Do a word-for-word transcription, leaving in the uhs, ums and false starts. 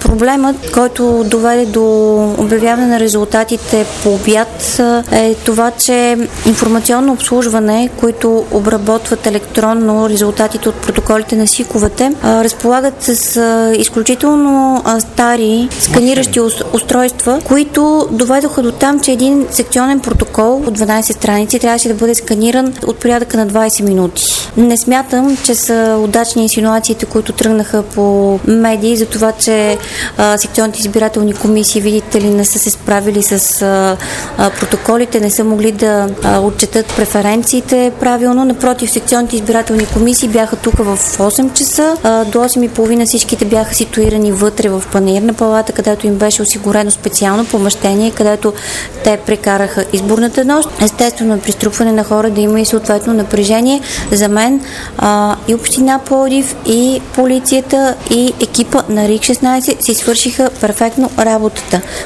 Проблемът, който доведе до обявяване на резултатите по обяд, е това, че информационно обслужване, които обработват електронно резултатите от протоколите на СИК-овете, разполагат с изключително стари сканиращи устройства, които доведоха до там, че един секционен протокол от дванадесет страници трябваше да бъде сканиран от порядъка на двадесет минути. Не смятам, че са удачни инсинуациите, които тръгнаха по медии за това, че а, секционните избирателни комисии, видите ли, не са се справили с а, а, протоколите, не са могли да а, отчетат преференциите правилно. Напротив, секционните избирателни комисии бяха тук в осем часа. А, до осем и половина всичките бяха ситуирани вътре в панаирна палата, където им беше осигурено специално помещение, където те прекараха изборната нощ. Естествено, при струпване на хора да има и съответно напрежение. За мен а, и община Пловдив, и полицията, и екипа на РИК шестнадесет си свършиха перфектно работата.